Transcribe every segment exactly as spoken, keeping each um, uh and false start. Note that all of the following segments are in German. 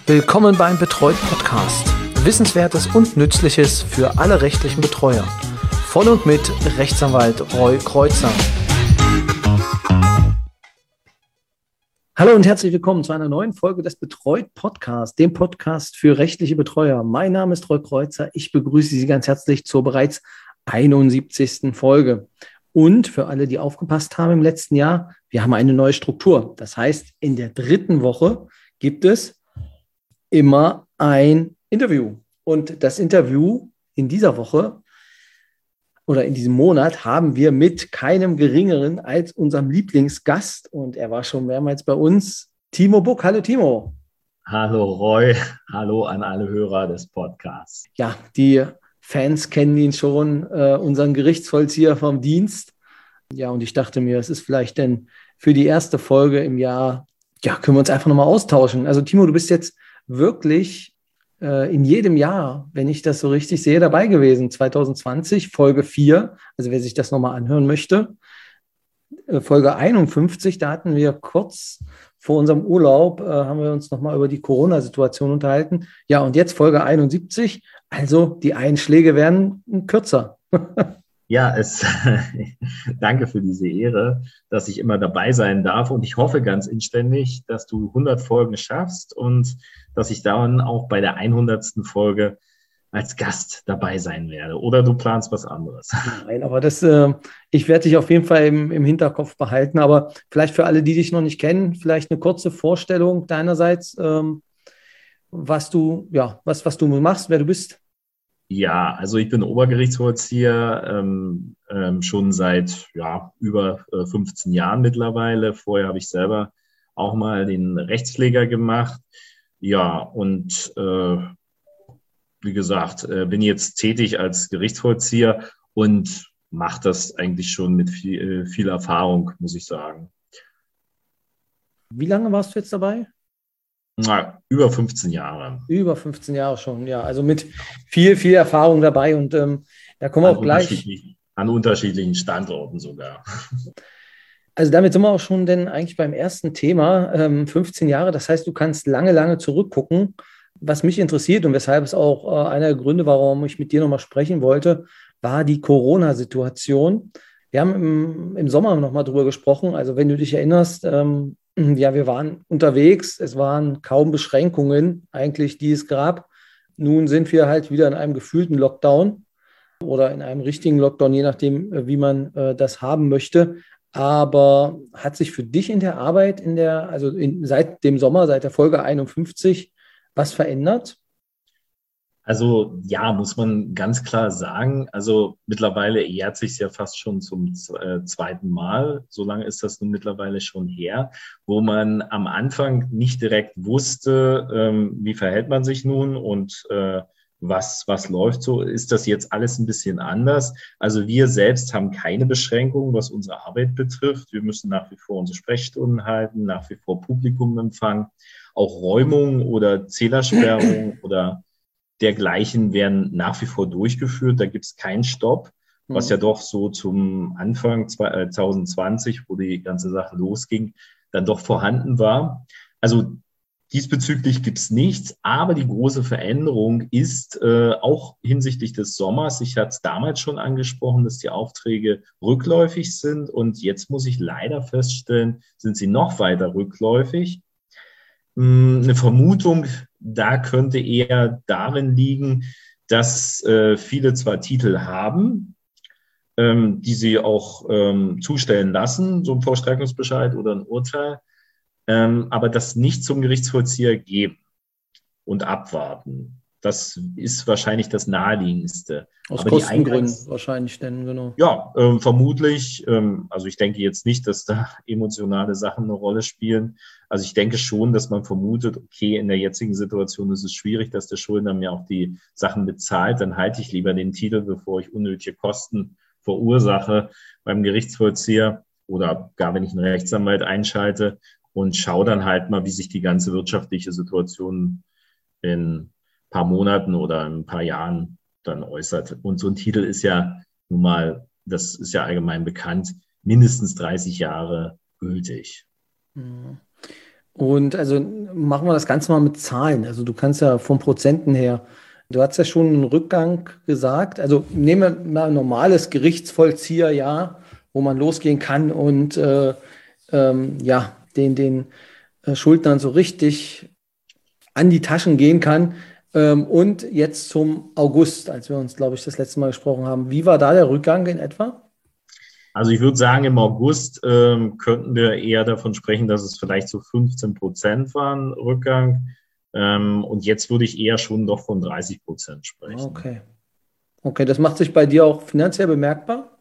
Willkommen beim Betreut Podcast. Wissenswertes und Nützliches für alle rechtlichen Betreuer. Von und mit Rechtsanwalt Roy Kreuzer. Hallo und herzlich willkommen zu einer neuen Folge des Betreut Podcasts, dem Podcast für rechtliche Betreuer. Mein Name ist Roy Kreuzer. Ich begrüße Sie ganz herzlich zur bereits einundsiebzigsten Folge. Und für alle, die aufgepasst haben im letzten Jahr, wir haben eine neue Struktur. Das heißt, in der dritten Woche gibt es immer ein Interview. Und das Interview in dieser Woche oder in diesem Monat haben wir mit keinem Geringeren als unserem Lieblingsgast. Und er war schon mehrmals bei uns, Timo Buck. Hallo Timo. Hallo Roy, hallo an alle Hörer des Podcasts. Ja, die Fans kennen ihn schon, äh, unseren Gerichtsvollzieher vom Dienst. Ja, und ich dachte mir, es ist vielleicht denn für die erste Folge im Jahr, ja, können wir uns einfach nochmal austauschen. Also Timo, du bist jetzt wirklich äh, in jedem Jahr, wenn ich das so richtig sehe, dabei gewesen. zwanzig zwanzig, Folge vier, also wer sich das nochmal anhören möchte. Äh, Folge einundfünfzig, da hatten wir kurz vor unserem Urlaub, äh, haben wir uns nochmal über die Corona-Situation unterhalten. Ja, und jetzt Folge einundsiebzig, also die Einschläge werden kürzer. Ja, es, danke für diese Ehre, dass ich immer dabei sein darf. Und ich hoffe ganz inständig, dass du hundert Folgen schaffst und dass ich dann auch bei der hundertsten Folge als Gast dabei sein werde. Oder du planst was anderes. Nein, aber das, äh, ich werde dich auf jeden Fall im, im Hinterkopf behalten. Aber vielleicht für alle, die dich noch nicht kennen, vielleicht eine kurze Vorstellung deinerseits, ähm, was du, ja, was, was du machst, wer du bist. Ja, also ich bin Obergerichtsvollzieher ähm, ähm, schon seit ja, über äh, fünfzehn Jahren mittlerweile. Vorher habe ich selber auch mal den Rechtspfleger gemacht. Ja, und äh, wie gesagt, äh, bin jetzt tätig als Gerichtsvollzieher und mache das eigentlich schon mit viel, äh, viel Erfahrung, muss ich sagen. Wie lange warst du jetzt dabei? Na, über fünfzehn Jahre. Über fünfzehn Jahre schon, ja. Also mit viel, viel Erfahrung dabei. Und ähm, da kommen wir An auch gleich. An unterschiedlichen Standorten sogar. Also damit sind wir auch schon denn eigentlich beim ersten Thema, ähm, fünfzehn Jahre. Das heißt, du kannst lange, lange zurückgucken. Was mich interessiert und weshalb es auch äh, einer der Gründe, warum ich mit dir nochmal sprechen wollte, war die Corona-Situation. Wir haben im, im Sommer nochmal drüber gesprochen. Also wenn du dich erinnerst, ähm, ja, wir waren unterwegs. Es waren kaum Beschränkungen eigentlich, die es gab. Nun sind wir halt wieder in einem gefühlten Lockdown oder in einem richtigen Lockdown, je nachdem, wie man äh, das haben möchte. Aber hat sich für dich in der Arbeit, in der, also in, seit dem Sommer, seit der Folge einundfünfzig, was verändert? Also ja, muss man ganz klar sagen, also mittlerweile jährt sich ja fast schon zum äh, zweiten Mal, so lange ist das nun mittlerweile schon her, wo man am Anfang nicht direkt wusste, ähm, wie verhält man sich nun und äh, was, was läuft so, ist das jetzt alles ein bisschen anders. Also wir selbst haben keine Beschränkungen, was unsere Arbeit betrifft. Wir müssen nach wie vor unsere Sprechstunden halten, nach wie vor Publikum empfangen, auch Räumungen oder Zählersperrungen oder dergleichen werden nach wie vor durchgeführt. Da gibt es keinen Stopp, was ja doch so zum Anfang zwanzig zwanzig, wo die ganze Sache losging, dann doch vorhanden war. Also diesbezüglich gibt es nichts, aber die große Veränderung ist äh, auch hinsichtlich des Sommers, ich hatte es damals schon angesprochen, dass die Aufträge rückläufig sind und jetzt muss ich leider feststellen, sind sie noch weiter rückläufig. Hm, eine Vermutung, da könnte eher darin liegen, dass äh, viele zwar Titel haben, ähm, die sie auch ähm, zustellen lassen, so ein Vollstreckungsbescheid oder ein Urteil, ähm, aber das nicht zum Gerichtsvollzieher geben und abwarten. Das ist wahrscheinlich das Naheliegendste. Aus aber Kostengründen Eingangs- wahrscheinlich denn, genau. Ja, ähm, vermutlich. Ähm, also ich denke jetzt nicht, dass da emotionale Sachen eine Rolle spielen. Also ich denke schon, dass man vermutet, okay, in der jetzigen Situation ist es schwierig, dass der Schuldner mir auch die Sachen bezahlt. Dann halte ich lieber den Titel, bevor ich unnötige Kosten verursache beim Gerichtsvollzieher oder gar wenn ich einen Rechtsanwalt einschalte und schaue dann halt mal, wie sich die ganze wirtschaftliche Situation in ein paar Monaten oder in ein paar Jahren dann äußert. Und so ein Titel ist ja nun mal, das ist ja allgemein bekannt, mindestens dreißig Jahre gültig. Und also machen wir das Ganze mal mit Zahlen. Also du kannst ja vom Prozenten her, du hast ja schon einen Rückgang gesagt. Also nehmen wir mal ein normales Gerichtsvollzieherjahr, wo man losgehen kann und äh, ähm, ja, den, den äh, Schuldnern so richtig an die Taschen gehen kann. Ähm, und jetzt zum August, als wir uns, glaube ich, das letzte Mal gesprochen haben. Wie war da der Rückgang in etwa? Also ich würde sagen, im August ähm, könnten wir eher davon sprechen, dass es vielleicht so fünfzehn Prozent waren Rückgang. Ähm, und jetzt würde ich eher schon doch von dreißig Prozent sprechen. Okay. Okay, das macht sich bei dir auch finanziell bemerkbar?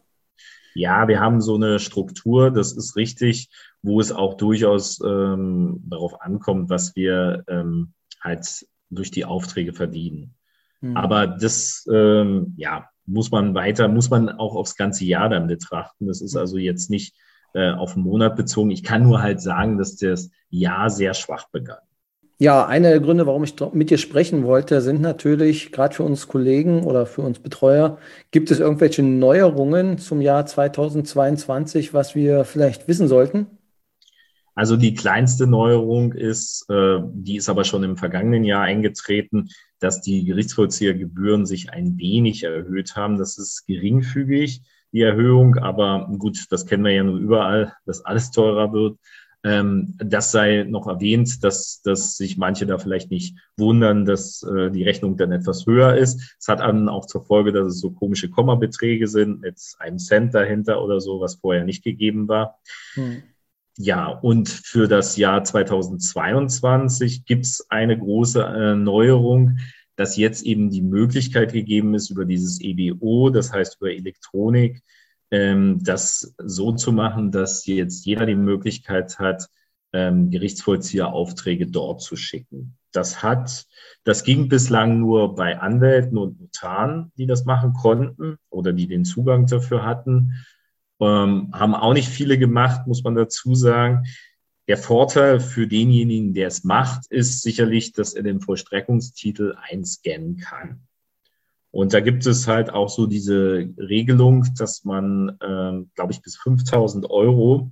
Ja, wir haben so eine Struktur, das ist richtig, wo es auch durchaus ähm, darauf ankommt, was wir ähm, halt durch die Aufträge verdienen. Hm. Aber das, ähm, ja, muss man weiter, muss man auch aufs ganze Jahr dann betrachten. Das ist also jetzt nicht äh, auf einen Monat bezogen. Ich kann nur halt sagen, dass das Jahr sehr schwach begann. Ja, einer der Gründe, warum ich dr- mit dir sprechen wollte, sind natürlich, gerade für uns Kollegen oder für uns Betreuer, gibt es irgendwelche Neuerungen zum Jahr zweitausendzweiundzwanzig, was wir vielleicht wissen sollten? Also die kleinste Neuerung ist, äh, die ist aber schon im vergangenen Jahr eingetreten, dass die Gerichtsvollziehergebühren sich ein wenig erhöht haben. Das ist geringfügig, die Erhöhung, aber gut, das kennen wir ja nur überall, dass alles teurer wird. Ähm, das sei noch erwähnt, dass, dass sich manche da vielleicht nicht wundern, dass äh, die Rechnung dann etwas höher ist. Es hat dann auch zur Folge, dass es so komische Kommabeträge sind mit einem Cent dahinter oder so, was vorher nicht gegeben war. Hm. Ja, und für das Jahr zweitausendzweiundzwanzig gibt es eine große äh, Neuerung, dass jetzt eben die Möglichkeit gegeben ist, über dieses E B O, das heißt über Elektronik, ähm, das so zu machen, dass jetzt jeder die Möglichkeit hat, ähm, Gerichtsvollzieheraufträge dort zu schicken. Das hat, das ging bislang nur bei Anwälten und Notaren, die das machen konnten oder die den Zugang dafür hatten. Ähm, haben auch nicht viele gemacht, muss man dazu sagen. Der Vorteil für denjenigen, der es macht, ist sicherlich, dass er den Vollstreckungstitel einscannen kann. Und da gibt es halt auch so diese Regelung, dass man, äh, glaube ich, bis fünftausend Euro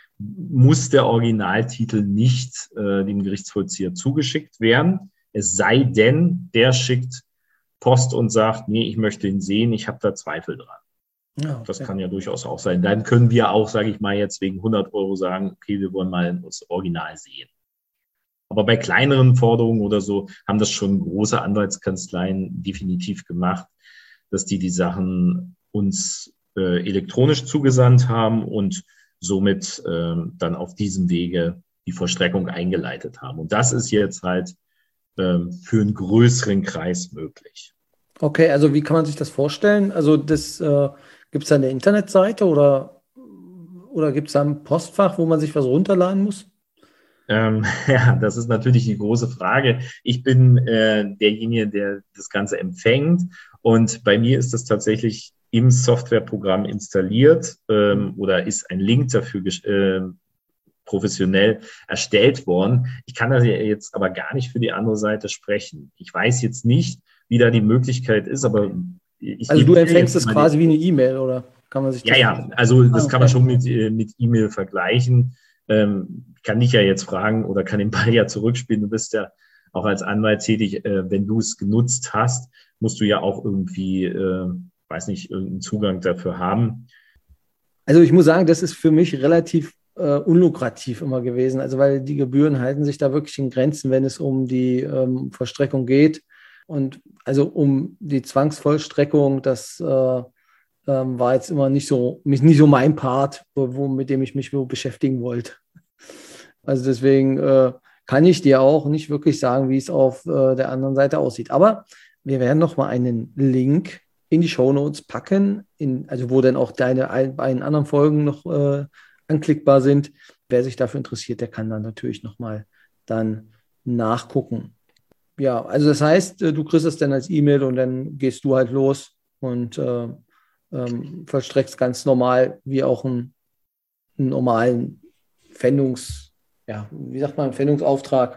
muss der Originaltitel nicht äh, dem Gerichtsvollzieher zugeschickt werden. Es sei denn, der schickt Post und sagt, nee, ich möchte ihn sehen, ich habe da Zweifel dran. Ja, okay. Das kann ja durchaus auch sein. Dann können wir auch, sage ich mal, jetzt wegen hundert Euro sagen, okay, wir wollen mal das Original sehen. Aber bei kleineren Forderungen oder so haben das schon große Anwaltskanzleien definitiv gemacht, dass die die Sachen uns äh, elektronisch zugesandt haben und somit äh, dann auf diesem Wege die Vollstreckung eingeleitet haben. Und das ist jetzt halt äh, für einen größeren Kreis möglich. Okay, also wie kann man sich das vorstellen? Also das äh, gibt es da eine Internetseite oder, oder gibt es da ein Postfach, wo man sich was runterladen muss? Ähm, ja, das ist natürlich die große Frage. Ich bin äh, derjenige, der das Ganze empfängt und bei mir ist das tatsächlich im Softwareprogramm installiert ähm, oder ist ein Link dafür äh, professionell erstellt worden. Ich kann da jetzt aber gar nicht für die andere Seite sprechen. Ich weiß jetzt nicht, wie da die Möglichkeit ist, aber ich Also gebe du dir empfängst jetzt es mal quasi die, wie eine E-Mail oder kann man sich ja, das? ja, also Ah, das kann man okay. schon mit, äh, mit E-Mail vergleichen. Ähm, kann dich ja jetzt fragen oder kann den Ball ja zurückspielen. Du bist ja auch als Anwalt tätig. Äh, wenn du es genutzt hast, musst du ja auch irgendwie, äh, weiß nicht, irgendeinen Zugang dafür haben. Also ich muss sagen, das ist für mich relativ äh, unlukrativ immer gewesen. Also weil die Gebühren halten sich da wirklich in Grenzen, wenn es um die ähm, Vollstreckung geht. Und also um die Zwangsvollstreckung, das äh, ähm, war jetzt immer nicht so, nicht so mein Part, wo, wo, mit dem ich mich wo beschäftigen wollte. Also deswegen äh, kann ich dir auch nicht wirklich sagen, wie es auf äh, der anderen Seite aussieht. Aber wir werden noch mal einen Link in die Shownotes packen, in, also wo dann auch deine ein, beiden anderen Folgen noch äh, anklickbar sind. Wer sich dafür interessiert, der kann dann natürlich noch mal dann nachgucken. Ja, also das heißt, äh, du kriegst es dann als E-Mail und dann gehst du halt los und äh, ähm, vollstreckst ganz normal wie auch einen, einen normalen Pfändungs, ja, wie sagt man, Pfändungsauftrag.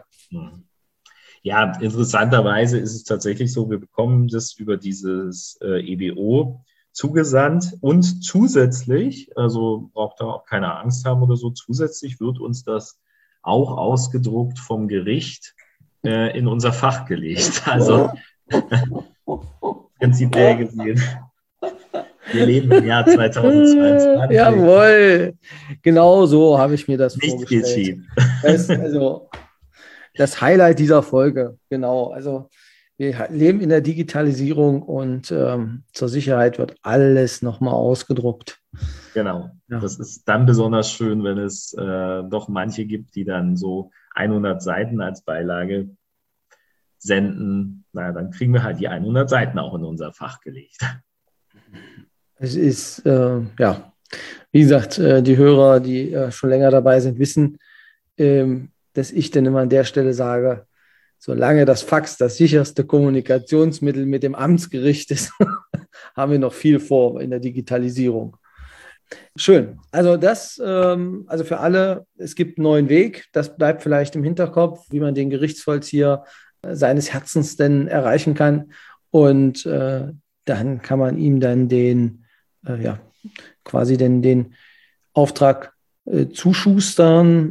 Ja, interessanterweise ist es tatsächlich so, wir bekommen das über dieses äh, E B O zugesandt und zusätzlich, also braucht da auch keine Angst haben oder so, zusätzlich wird uns das auch ausgedruckt vom Gericht äh, in unser Fach gelegt. Also prinzipiell gesehen. Wir leben im Jahr zweitausendzweiundzwanzig. Jawohl, genau so habe ich mir das Nichts vorgestellt. geht schief. Das, also das Highlight dieser Folge, genau. Also wir leben in der Digitalisierung und ähm, zur Sicherheit wird alles nochmal ausgedruckt. Genau. Ja. Das ist dann besonders schön, wenn es äh, doch manche gibt, die dann so hundert Seiten als Beilage senden. Naja, dann kriegen wir halt die hundert Seiten auch in unser Fach gelegt. Es ist, äh, ja, wie gesagt, äh, die Hörer, die äh, schon länger dabei sind, wissen, ähm, dass ich dann immer an der Stelle sage, solange das Fax das sicherste Kommunikationsmittel mit dem Amtsgericht ist, haben wir noch viel vor in der Digitalisierung. Schön. Also das, ähm, also für alle, es gibt einen neuen Weg. Das bleibt vielleicht im Hinterkopf, wie man den Gerichtsvollzieher äh, seines Herzens denn erreichen kann. Und äh, dann kann man ihm dann den, äh, ja, quasi den, den Auftrag äh, zuschustern.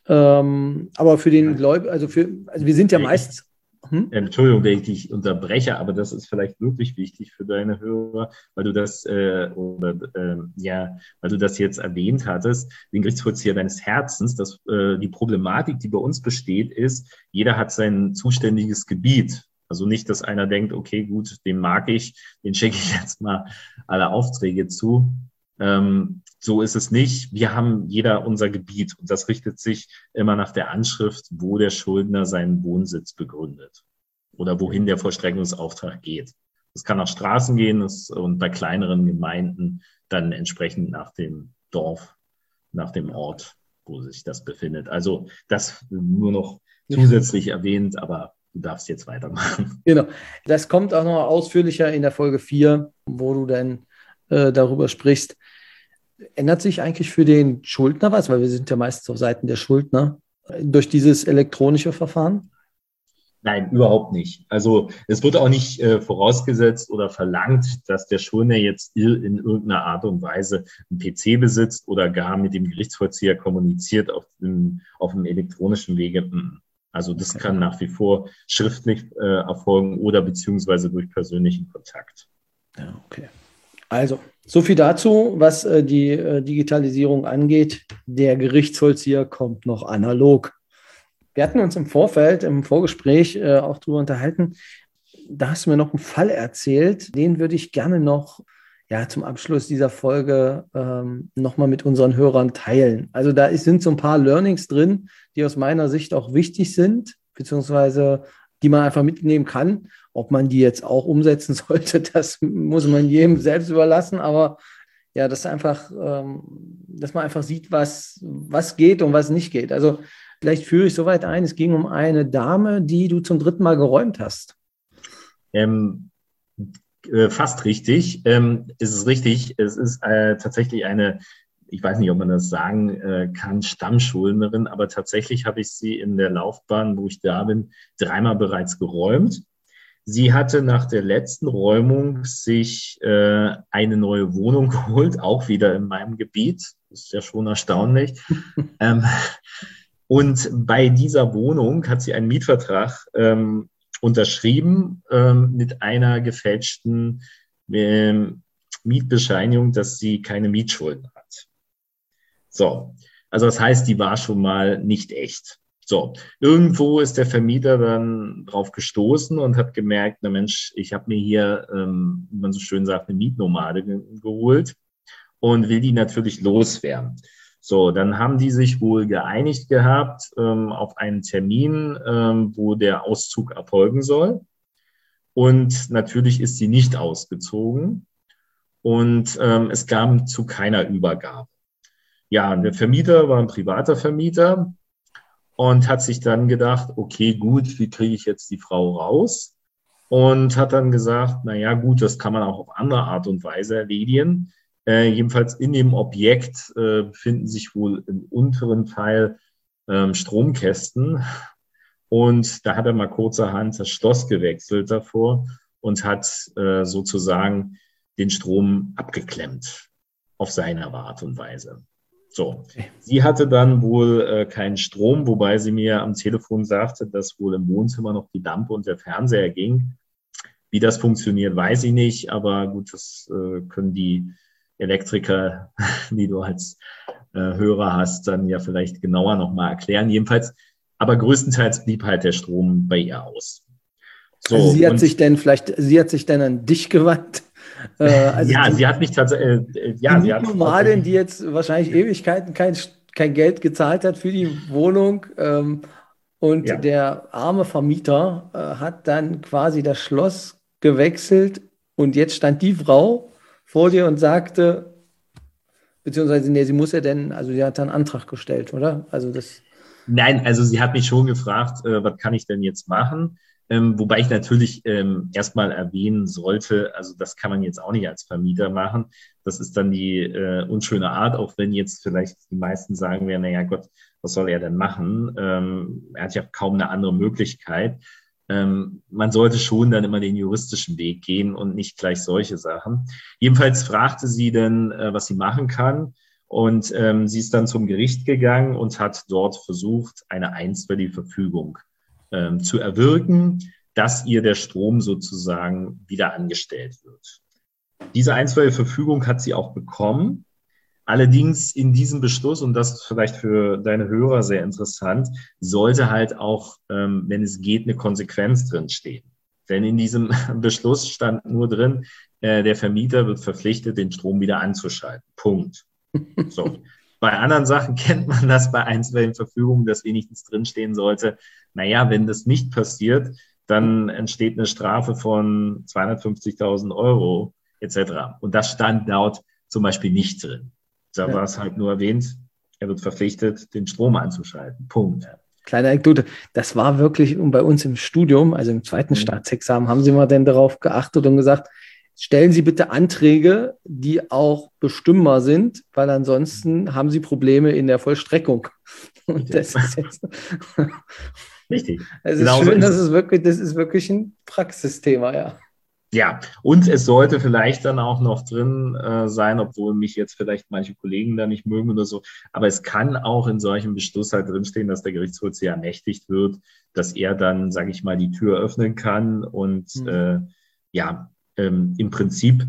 Ähm, aber für den Gläubigen, also für, also wir sind ja meist. Hm? Entschuldigung, wenn ich dich unterbreche, aber das ist vielleicht wirklich wichtig für deine Hörer, weil du das äh, oder äh, ja, weil du das jetzt erwähnt hattest, den Gerichtsvollzieher deines Herzens. Dass äh, die Problematik, die bei uns besteht, ist, jeder hat sein zuständiges Gebiet. Also nicht, dass einer denkt, okay, gut, den mag ich, den schicke ich jetzt mal alle Aufträge zu. Ähm, so ist es nicht. Wir haben jeder unser Gebiet und das richtet sich immer nach der Anschrift, wo der Schuldner seinen Wohnsitz begründet oder wohin der Vollstreckungsauftrag geht. Das kann nach Straßen gehen das, und bei kleineren Gemeinden dann entsprechend nach dem Dorf, nach dem Ort, wo sich das befindet. Also das nur noch zusätzlich erwähnt, aber du darfst jetzt weitermachen. Genau. Das kommt auch noch ausführlicher in der Folge vier, wo du dann äh, darüber sprichst. Ändert sich eigentlich für den Schuldner was? Weil wir sind ja meistens auf Seiten der Schuldner durch dieses elektronische Verfahren? Nein, überhaupt nicht. Also es wird auch nicht äh, vorausgesetzt oder verlangt, dass der Schuldner jetzt in irgendeiner Art und Weise einen P C besitzt oder gar mit dem Gerichtsvollzieher kommuniziert auf dem, auf dem elektronischen Wege. Also das kann nach wie vor schriftlich äh, erfolgen oder beziehungsweise durch persönlichen Kontakt. Ja, okay. Also, so viel dazu, was äh, die äh, Digitalisierung angeht. Der Gerichtsvollzieher kommt noch analog. Wir hatten uns im Vorfeld, im Vorgespräch äh, auch darüber unterhalten. Da hast du mir noch einen Fall erzählt, den würde ich gerne noch ja, zum Abschluss dieser Folge ähm, nochmal mit unseren Hörern teilen. Also da ist, sind so ein paar Learnings drin, die aus meiner Sicht auch wichtig sind, beziehungsweise die man einfach mitnehmen kann. Ob man die jetzt auch umsetzen sollte, das muss man jedem selbst überlassen. Aber ja, das einfach, ähm, dass man einfach sieht, was, was geht und was nicht geht. Also vielleicht führe ich soweit ein, es ging um eine Dame, die du zum dritten Mal geräumt hast. Ähm, äh, fast richtig. Ähm, es ist richtig. Es ist äh, tatsächlich eine, ich weiß nicht, ob man das sagen äh, kann, Stammschuldnerin, aber tatsächlich habe ich sie in der Laufbahn, wo ich da bin, dreimal bereits geräumt. Sie hatte nach der letzten Räumung sich äh, eine neue Wohnung geholt, auch wieder in meinem Gebiet. Das ist ja schon erstaunlich. ähm, und bei dieser Wohnung hat sie einen Mietvertrag ähm, unterschrieben ähm, mit einer gefälschten ähm, Mietbescheinigung, dass sie keine Mietschulden hat. So, also das heißt, die war schon mal nicht echt. So, irgendwo ist der Vermieter dann drauf gestoßen und hat gemerkt, na Mensch, ich habe mir hier, ähm, wie man so schön sagt, eine Mietnomade ge geholt und will die natürlich loswerden. So, dann haben die sich wohl geeinigt gehabt ähm, auf einen Termin, ähm, wo der Auszug erfolgen soll. Und natürlich ist sie nicht ausgezogen und ähm, es kam zu keiner Übergabe. Ja, der Vermieter war ein privater Vermieter und hat sich dann gedacht, okay, gut, wie kriege ich jetzt die Frau raus? Und hat dann gesagt, na ja, gut, das kann man auch auf andere Art und Weise erledigen. Äh, jedenfalls in dem Objekt äh, befinden sich wohl im unteren Teil ähm, Stromkästen. Und da hat er mal kurzerhand das Schloss gewechselt davor und hat äh, sozusagen den Strom abgeklemmt auf seine Art und Weise. So, sie hatte dann wohl äh, keinen Strom, wobei sie mir am Telefon sagte, dass wohl im Wohnzimmer noch die Lampe und der Fernseher ging. Wie das funktioniert, weiß ich nicht, aber gut, das äh, können die Elektriker, die du als äh, Hörer hast, dann ja vielleicht genauer nochmal erklären. Jedenfalls, aber größtenteils blieb halt der Strom bei ihr aus. So, also sie hat sich denn vielleicht, sie hat sich dann an dich gewandt. Äh, also ja, die, sie hat mich tatsächlich, äh, ja, die sie hat Nomadin, die jetzt wahrscheinlich Ewigkeiten kein, kein Geld gezahlt hat für die Wohnung, ähm, und ja. Der arme Vermieter äh, hat dann quasi das Schloss gewechselt und jetzt stand die Frau vor dir und sagte, beziehungsweise, nee, sie muss ja denn, also sie hat dann einen Antrag gestellt, oder? Also das. Nein, also sie hat mich schon gefragt, äh, was kann ich denn jetzt machen? Ähm, wobei ich natürlich ähm, erstmal erwähnen sollte, also das kann man jetzt auch nicht als Vermieter machen. Das ist dann die äh, unschöne Art, auch wenn jetzt vielleicht die meisten sagen werden, naja Gott, was soll er denn machen? Ähm, er hat ja kaum eine andere Möglichkeit. Ähm, man sollte schon dann immer den juristischen Weg gehen und nicht gleich solche Sachen. Jedenfalls fragte sie dann, äh, was sie machen kann. Und ähm, sie ist dann zum Gericht gegangen und hat dort versucht, eine einstweilige Verfügung ähm, zu erwirken, dass ihr der Strom sozusagen wieder angestellt wird. Diese einstweilige Verfügung hat sie auch bekommen. Allerdings in diesem Beschluss, und das ist vielleicht für deine Hörer sehr interessant, sollte halt auch, ähm, wenn es geht, eine Konsequenz drinstehen. Denn in diesem Beschluss stand nur drin, äh, der Vermieter wird verpflichtet, den Strom wieder anzuschalten. Punkt. So. Bei anderen Sachen kennt man das bei einstweiligen Verfügungen, dass wenigstens drinstehen sollte, naja, wenn das nicht passiert, dann entsteht eine Strafe von zweihundertfünfzigtausend Euro et cetera. Und das stand dort zum Beispiel nicht drin. Da ja. war es halt nur erwähnt, er wird verpflichtet, den Strom anzuschalten. Punkt. Kleine Anekdote, das war wirklich bei uns im Studium, also im zweiten mhm. Staatsexamen, haben Sie mal denn darauf geachtet und gesagt, stellen Sie bitte Anträge, die auch bestimmbar sind, weil ansonsten haben Sie Probleme in der Vollstreckung. Und das ist jetzt richtig. Es ist genau schön, so das ist wirklich, das ist wirklich ein Praxisthema, ja. Ja, und es sollte vielleicht dann auch noch drin äh, sein, obwohl mich jetzt vielleicht manche Kollegen da nicht mögen oder so, aber es kann auch in solchem Beschluss halt drinstehen, dass der Gerichtsvollzieher ermächtigt wird, dass er dann, sage ich mal, die Tür öffnen kann und mhm. äh, ja, ähm, im Prinzip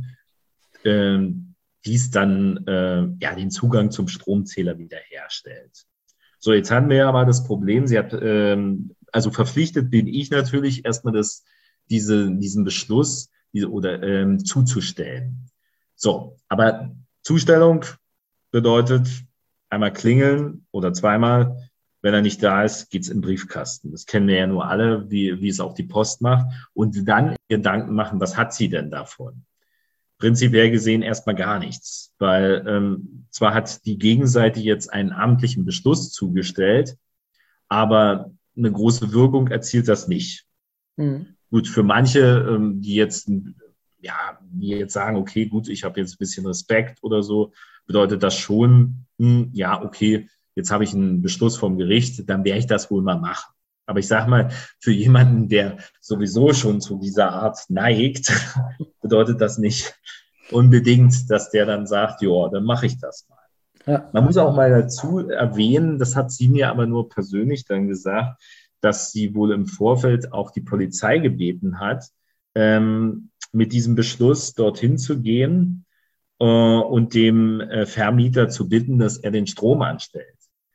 ähm, dies dann äh, ja den Zugang zum Stromzähler wiederherstellt. So, jetzt haben wir ja mal das Problem, sie hat, ähm, also verpflichtet bin ich natürlich erstmal das, diese, diesen Beschluss diese, oder ähm, zuzustellen. So, aber Zustellung bedeutet einmal klingeln oder zweimal. Wenn er nicht da ist, geht's in den Briefkasten. Das kennen wir ja nur alle, wie, wie es auch die Post macht. Und dann Gedanken machen, was hat sie denn davon? Prinzipiell gesehen erstmal gar nichts, weil ähm, zwar hat die Gegenseite jetzt einen amtlichen Beschluss zugestellt, aber eine große Wirkung erzielt das nicht. Mhm. Gut, für manche, ähm, die jetzt, ja, die jetzt sagen, okay, gut, ich habe jetzt ein bisschen Respekt oder so, bedeutet das schon, mh, ja, okay, jetzt habe ich einen Beschluss vom Gericht, dann werde ich das wohl mal machen. Aber ich sage mal, für jemanden, der sowieso schon zu dieser Art neigt, bedeutet das nicht unbedingt, dass der dann sagt, ja, dann mache ich das mal. Ja. Man muss auch mal dazu erwähnen, das hat sie mir aber nur persönlich dann gesagt, dass sie wohl im Vorfeld auch die Polizei gebeten hat, ähm, mit diesem Beschluss dorthin zu gehen äh, und dem äh, Vermieter zu bitten, dass er den Strom anstellt.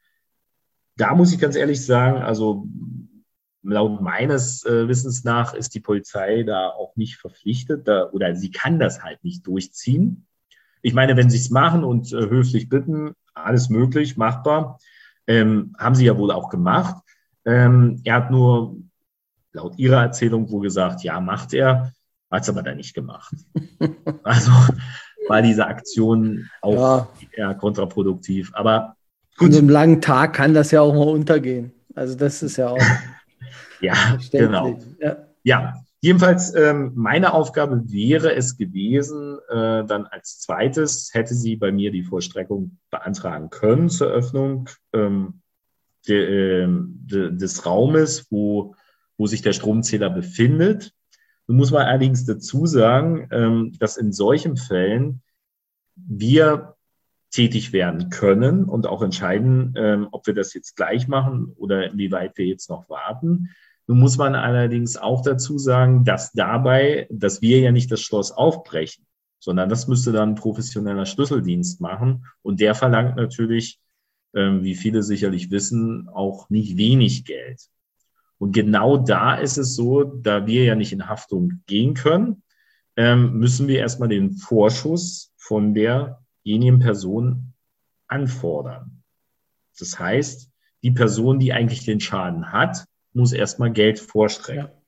Da muss ich ganz ehrlich sagen, also laut meines äh, Wissens nach ist die Polizei da auch nicht verpflichtet da, oder sie kann das halt nicht durchziehen. Ich meine, wenn sie es machen und äh, höflich bitten, alles möglich, machbar, ähm, haben sie ja wohl auch gemacht. Ähm, er hat nur laut ihrer Erzählung wohl gesagt, ja, macht er, hat es aber dann nicht gemacht. Also war diese Aktion auch ja. eher kontraproduktiv, aber gut. An so einem langen Tag kann das ja auch mal untergehen. Also das ist ja auch ja, genau. Ja, ja. Jedenfalls ähm, meine Aufgabe wäre es gewesen, äh, dann als zweites hätte sie bei mir die Vollstreckung beantragen können zur Öffnung ähm, de, äh, de, des Raumes, wo, wo sich der Stromzähler befindet. Nun muss man allerdings dazu sagen, ähm, dass in solchen Fällen wir tätig werden können und auch entscheiden, ähm, ob wir das jetzt gleich machen oder inwieweit wir jetzt noch warten. Nun muss man allerdings auch dazu sagen, dass dabei, dass wir ja nicht das Schloss aufbrechen, sondern das müsste dann ein professioneller Schlüsseldienst machen. Und der verlangt natürlich, ähm, wie viele sicherlich wissen, auch nicht wenig Geld. Und genau da ist es so, da wir ja nicht in Haftung gehen können, ähm, müssen wir erstmal den Vorschuss von derjenigen Person anfordern. Das heißt, die Person, die eigentlich den Schaden hat, muss erstmal Geld vorstrecken. Ja.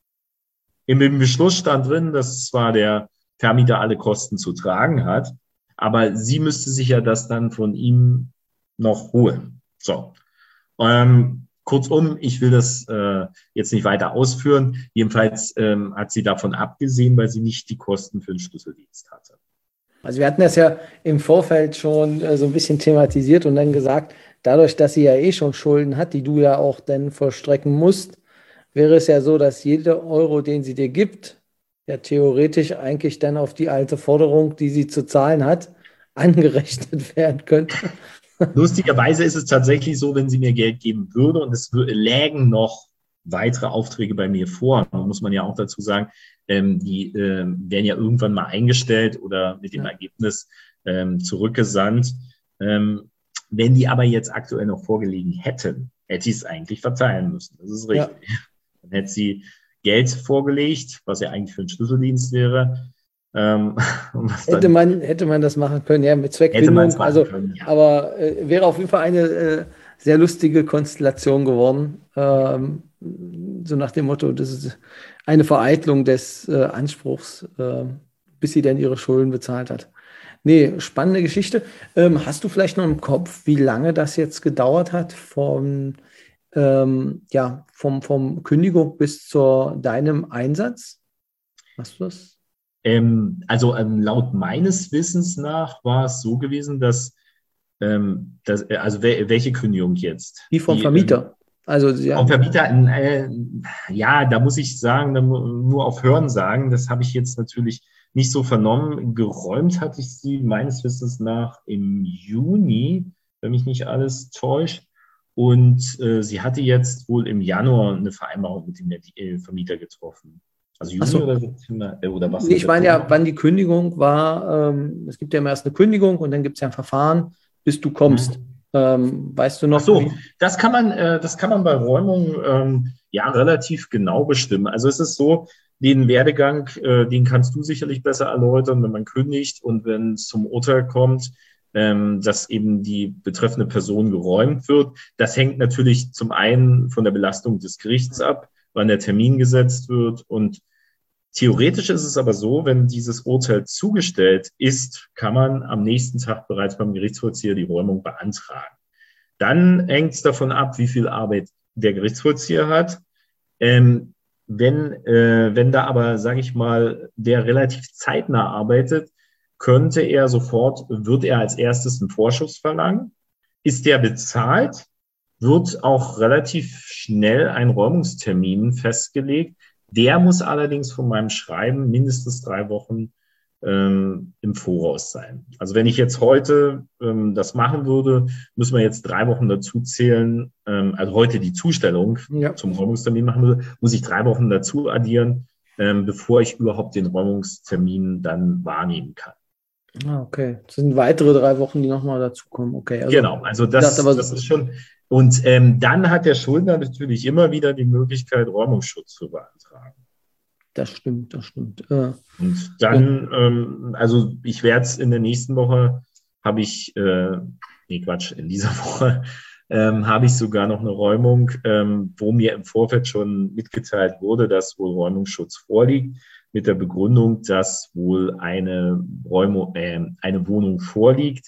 Im Beschluss stand drin, dass zwar der Vermieter alle Kosten zu tragen hat, aber sie müsste sich ja das dann von ihm noch holen. So. Ähm, kurzum, ich will das äh, jetzt nicht weiter ausführen. Jedenfalls ähm, hat sie davon abgesehen, weil sie nicht die Kosten für den Schlüsseldienst hatte. Also wir hatten das ja im Vorfeld schon äh, so ein bisschen thematisiert und dann gesagt, dadurch, dass sie ja eh schon Schulden hat, die du ja auch dann vollstrecken musst, wäre es ja so, dass jeder Euro, den sie dir gibt, ja theoretisch eigentlich dann auf die alte Forderung, die sie zu zahlen hat, angerechnet werden könnte. Lustigerweise ist es tatsächlich so, wenn sie mir Geld geben würde und es lägen noch weitere Aufträge bei mir vor, da muss man ja auch dazu sagen, ähm, die äh, werden ja irgendwann mal eingestellt oder mit dem ja. Ergebnis ähm, zurückgesandt. Ähm, wenn die aber jetzt aktuell noch vorgelegen hätten, hätte ich es eigentlich verteilen müssen. Das ist richtig. Ja. Dann hätte sie Geld vorgelegt, was ja eigentlich für einen Schlüsseldienst wäre. Ähm, hätte, man, hätte man das machen können, ja, mit Zweckbindung. Also, können, ja. Aber äh, wäre auf jeden Fall eine äh, sehr lustige Konstellation geworden. Ähm, so nach dem Motto, das ist eine Vereitlung des äh, Anspruchs, äh, bis sie dann ihre Schulden bezahlt hat. Nee, spannende Geschichte. Ähm, hast du vielleicht noch im Kopf, wie lange das jetzt gedauert hat vom, ähm, ja, vom, vom Kündigung bis zu deinem Einsatz? Hast du das? Ähm, also ähm, laut meines Wissens nach war es so gewesen, dass, ähm, dass also wel, welche Kündigung jetzt? Die vom Die, Vermieter. Ähm, also ja. Vom Vermieter, äh, ja, da muss ich sagen, nur auf Hören sagen, das habe ich jetzt natürlich nicht so vernommen. Geräumt hatte ich sie meines Wissens nach im Juni, wenn mich nicht alles täuscht. Und äh, sie hatte jetzt wohl im Januar eine Vereinbarung mit dem äh, Vermieter getroffen. Also Juni so. oder September äh, oder was? Nee, ich meine ja, wann die Kündigung war. Ähm, es gibt ja immer erst eine Kündigung und dann gibt es ja ein Verfahren, bis du kommst. Mhm. Ähm, weißt du noch? Ach so, das kann man, äh, das kann man bei Räumung ähm, ja relativ genau bestimmen. Also es ist so, den Werdegang, äh, den kannst du sicherlich besser erläutern, wenn man kündigt und wenn es zum Urteil kommt, ähm, dass eben die betreffende Person geräumt wird. Das hängt natürlich zum einen von der Belastung des Gerichts ab, wann der Termin gesetzt wird. Und theoretisch ist es aber so, wenn dieses Urteil zugestellt ist, kann man am nächsten Tag bereits beim Gerichtsvollzieher die Räumung beantragen. Dann hängt es davon ab, wie viel Arbeit der Gerichtsvollzieher hat. Ähm, wenn, äh, wenn da aber, sage ich mal, der relativ zeitnah arbeitet, könnte er sofort, wird er als erstes einen Vorschuss verlangen. Ist der bezahlt, wird auch relativ schnell ein Räumungstermin festgelegt. Der muss allerdings von meinem Schreiben mindestens drei Wochen ähm, im Voraus sein. Also wenn ich jetzt heute ähm, das machen würde, müssen wir jetzt drei Wochen dazu zählen, ähm, also heute die Zustellung ja. zum Räumungstermin machen würde, muss ich drei Wochen dazu addieren, ähm, bevor ich überhaupt den Räumungstermin dann wahrnehmen kann. Ah, okay. Das sind weitere drei Wochen, die nochmal dazukommen. Okay. Also, genau, also das, das, das ist schon... Und ähm, dann hat der Schuldner natürlich immer wieder die Möglichkeit, Räumungsschutz zu beantragen. Das stimmt, das stimmt. Äh, und dann, ja. ähm, also ich werde es in der nächsten Woche, habe ich, äh, nee Quatsch, in dieser Woche ähm, habe ich sogar noch eine Räumung, ähm, wo mir im Vorfeld schon mitgeteilt wurde, dass wohl Räumungsschutz vorliegt, mit der Begründung, dass wohl eine Räumung, äh, eine Wohnung vorliegt,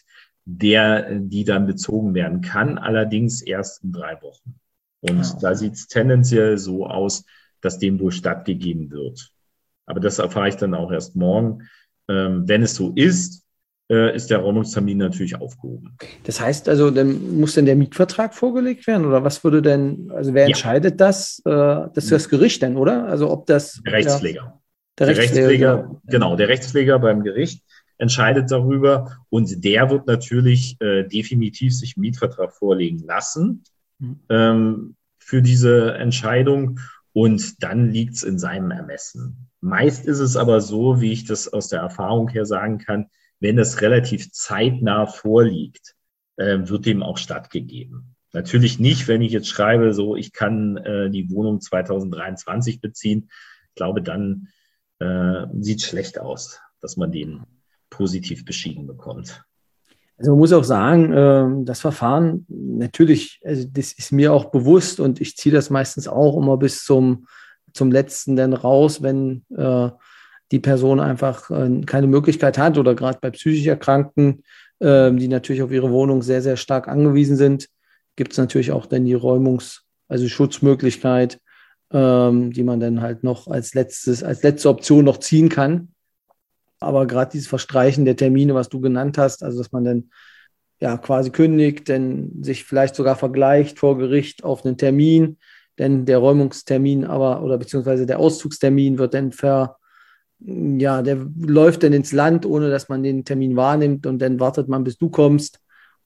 der, die dann bezogen werden kann, allerdings erst in drei Wochen. Und ah, okay. da sieht es tendenziell so aus, dass dem wohl stattgegeben wird. Aber das erfahre ich dann auch erst morgen. Ähm, wenn es so ist, äh, ist der Räumungstermin natürlich aufgehoben. Das heißt also, dann muss denn der Mietvertrag vorgelegt werden? Oder was würde denn, also wer ja. entscheidet das? Äh, das ist das Gericht denn, oder? Also ob das... Der Rechtspfleger. Ja, der, der Rechtspfleger, Rechtspfleger, genau, der Rechtspfleger beim Gericht. entscheidet darüber und der wird natürlich äh, definitiv sich einen Mietvertrag vorlegen lassen ähm, für diese Entscheidung und dann liegt es in seinem Ermessen. Meist ist es aber so, wie ich das aus der Erfahrung her sagen kann, wenn es relativ zeitnah vorliegt, äh, wird dem auch stattgegeben. Natürlich nicht, wenn ich jetzt schreibe, so ich kann äh, die Wohnung zwanzig dreiundzwanzig beziehen. Ich glaube, dann äh, sieht es schlecht aus, dass man den positiv beschieden bekommt. Also man muss auch sagen, äh, das Verfahren, natürlich, also das ist mir auch bewusst und ich ziehe das meistens auch immer bis zum, zum letzten dann raus, wenn äh, die Person einfach äh, keine Möglichkeit hat oder gerade bei psychisch Erkrankten, äh, die natürlich auf ihre Wohnung sehr, sehr stark angewiesen sind, gibt es natürlich auch dann die Räumungs-, also Schutzmöglichkeit, ähm, die man dann halt noch als letztes, als letzte Option noch ziehen kann. Aber gerade dieses Verstreichen der Termine, was du genannt hast, also dass man dann ja quasi kündigt, dann sich vielleicht sogar vergleicht vor Gericht auf einen Termin, denn der Räumungstermin aber oder beziehungsweise der Auszugstermin wird dann ver, ja, der läuft dann ins Land, ohne dass man den Termin wahrnimmt und dann wartet man, bis du kommst.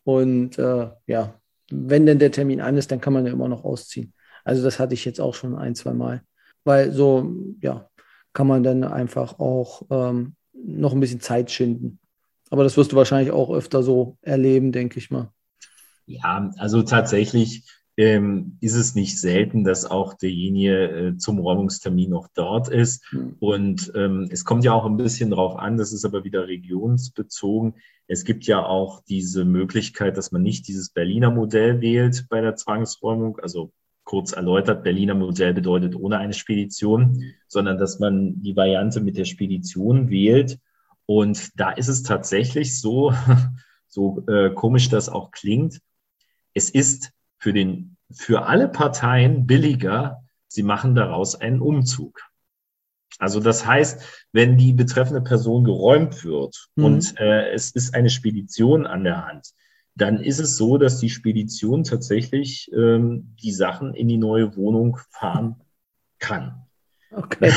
Und äh, ja, wenn denn der Termin an ist, dann kann man ja immer noch ausziehen. Also das hatte ich jetzt auch schon ein, zwei Mal. Weil so, ja, kann man dann einfach auch ähm, noch ein bisschen Zeit schinden. Aber das wirst du wahrscheinlich auch öfter so erleben, denke ich mal. Ja, also tatsächlich ähm, ist es nicht selten, dass auch derjenige äh, zum Räumungstermin noch dort ist. Mhm. Und ähm, es kommt ja auch ein bisschen drauf an, das ist aber wieder regionsbezogen. Es gibt ja auch diese Möglichkeit, dass man nicht dieses Berliner Modell wählt bei der Zwangsräumung, also kurz erläutert, Berliner Modell bedeutet ohne eine Spedition, sondern dass man die Variante mit der Spedition wählt. Und da ist es tatsächlich so, so äh, komisch das auch klingt, es ist für, den, für alle Parteien billiger, sie machen daraus einen Umzug. Also das heißt, wenn die betreffende Person geräumt wird mhm. und äh, es ist eine Spedition an der Hand, dann ist es so, dass die Spedition tatsächlich ähm, die Sachen in die neue Wohnung fahren kann. Okay.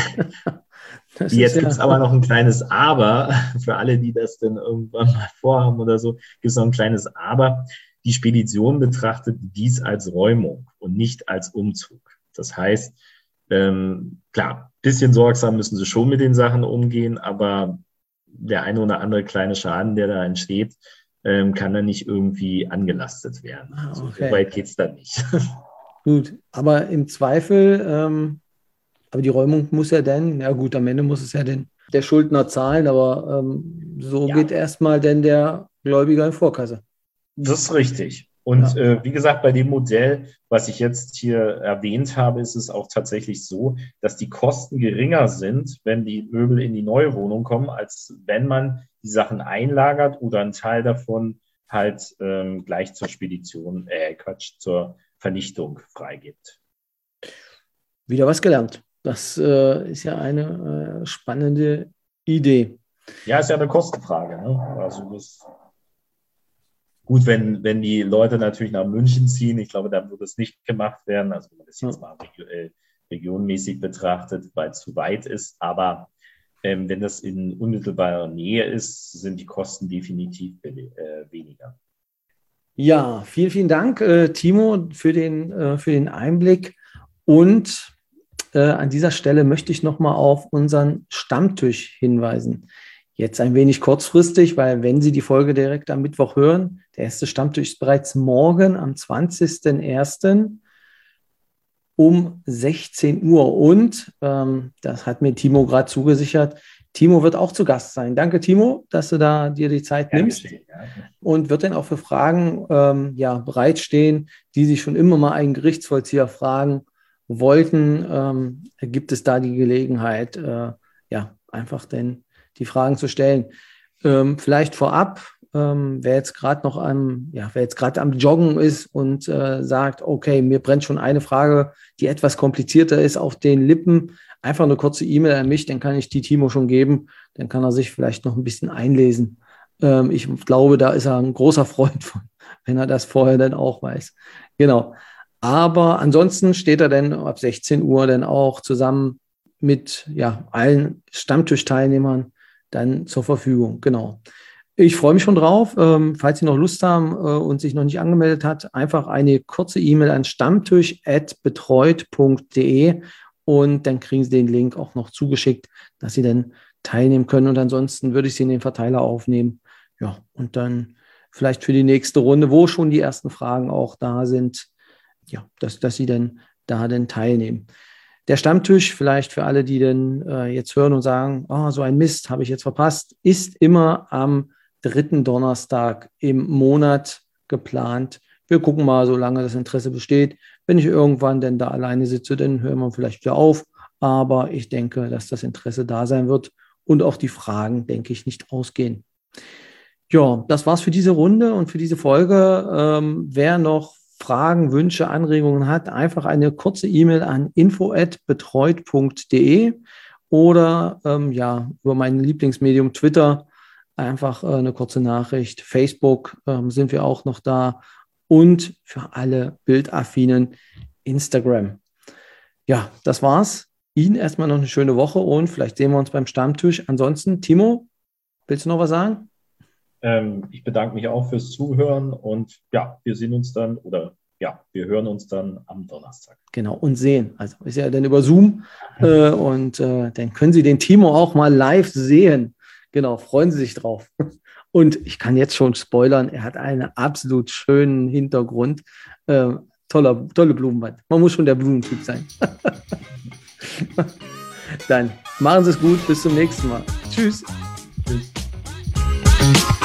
Das Jetzt gibt es ja aber noch ein kleines Aber, für alle, die das dann irgendwann mal vorhaben oder so, gibt es noch ein kleines Aber. Die Spedition betrachtet dies als Räumung und nicht als Umzug. Das heißt, ähm, klar, ein bisschen sorgsam müssen sie schon mit den Sachen umgehen, aber der eine oder andere kleine Schaden, der da entsteht, ähm, kann dann nicht irgendwie angelastet werden. Ah, okay. So weit geht es dann nicht. Gut, aber im Zweifel, ähm, aber die Räumung muss ja dann, ja gut, am Ende muss es ja den, der Schuldner zahlen, aber ähm, so ja. geht erstmal denn der Gläubiger in Vorkasse. Das ist richtig. Und ja. äh, wie gesagt, bei dem Modell, was ich jetzt hier erwähnt habe, ist es auch tatsächlich so, dass die Kosten geringer sind, wenn die Möbel in die neue Wohnung kommen, als wenn man die Sachen einlagert oder einen Teil davon halt ähm, gleich zur Spedition, äh, Quatsch, zur Vernichtung freigibt. Wieder was gelernt. Das äh, ist ja eine äh, spannende Idee. Ja, ist ja eine Kostenfrage. Ne? Also das Gut, wenn, wenn die Leute natürlich nach München ziehen, ich glaube, dann wird es nicht gemacht werden. Also wenn man das jetzt mal regionmäßig betrachtet, weil es zu weit ist. Aber ähm, wenn das in unmittelbarer Nähe ist, sind die Kosten definitiv äh, weniger. Ja, vielen, vielen Dank, äh, Timo, für den, äh, für den Einblick. Und äh, an dieser Stelle möchte ich nochmal auf unseren Stammtisch hinweisen. Jetzt ein wenig kurzfristig, weil wenn Sie die Folge direkt am Mittwoch hören, der erste Stammtisch ist bereits morgen am zwanzigsten ersten um sechzehn Uhr. Und ähm, das hat mir Timo gerade zugesichert. Timo wird auch zu Gast sein. Danke, Timo, dass du da dir die Zeit nimmst. Ja, und wird dann auch für Fragen ähm, ja, bereitstehen, die sich schon immer mal einen Gerichtsvollzieher fragen wollten. Ähm, gibt es da die Gelegenheit, äh, ja, einfach denn die Fragen zu stellen. Ähm, vielleicht vorab, ähm, wer jetzt gerade noch am, ja, wer jetzt gerade am Joggen ist und äh, sagt, okay, mir brennt schon eine Frage, die etwas komplizierter ist, auf den Lippen, einfach eine kurze E-Mail an mich, dann kann ich die Timo schon geben, dann kann er sich vielleicht noch ein bisschen einlesen. Ähm, ich glaube, da ist er ein großer Freund von, wenn er das vorher dann auch weiß. Genau. Aber ansonsten steht er dann ab sechzehn Uhr dann auch zusammen mit ja, allen Stammtischteilnehmern dann zur Verfügung. Genau. Ich freue mich schon drauf. Ähm, falls Sie noch Lust haben äh, und sich noch nicht angemeldet hat, einfach eine kurze E-Mail an stammtisch at betreut punkt de und dann kriegen Sie den Link auch noch zugeschickt, dass Sie dann teilnehmen können. Und ansonsten würde ich Sie in den Verteiler aufnehmen. Ja, und dann vielleicht für die nächste Runde, wo schon die ersten Fragen auch da sind, ja, dass, dass Sie dann da dann teilnehmen. Der Stammtisch, vielleicht für alle, die denn äh, jetzt hören und sagen, oh, so ein Mist, habe ich jetzt verpasst, ist immer am dritten Donnerstag im Monat geplant. Wir gucken mal, solange das Interesse besteht. Wenn ich irgendwann denn da alleine sitze, dann hören wir vielleicht wieder auf. Aber ich denke, dass das Interesse da sein wird und auch die Fragen, denke ich, nicht ausgehen. Ja, das war's für diese Runde und für diese Folge. Ähm, wer noch Fragen, Wünsche, Anregungen hat, einfach eine kurze E-Mail an info at betreut punkt de oder ähm, ja, über mein Lieblingsmedium Twitter einfach äh, eine kurze Nachricht. Facebook ähm, sind wir auch noch da und für alle Bildaffinen Instagram. Ja, das war's. Ihnen erstmal noch eine schöne Woche und vielleicht sehen wir uns beim Stammtisch. Ansonsten, Timo, willst du noch was sagen? Ähm, ich bedanke mich auch fürs Zuhören und ja, wir sehen uns dann oder ja, wir hören uns dann am Donnerstag. Genau, und sehen. Also ist ja dann über Zoom äh, und äh, dann können Sie den Timo auch mal live sehen. Genau, freuen Sie sich drauf. Und ich kann jetzt schon spoilern, er hat einen absolut schönen Hintergrund. Äh, toller, tolle Blumenwand. Man muss schon der Blumentyp sein. Dann machen Sie es gut, bis zum nächsten Mal. Tschüss. Tschüss.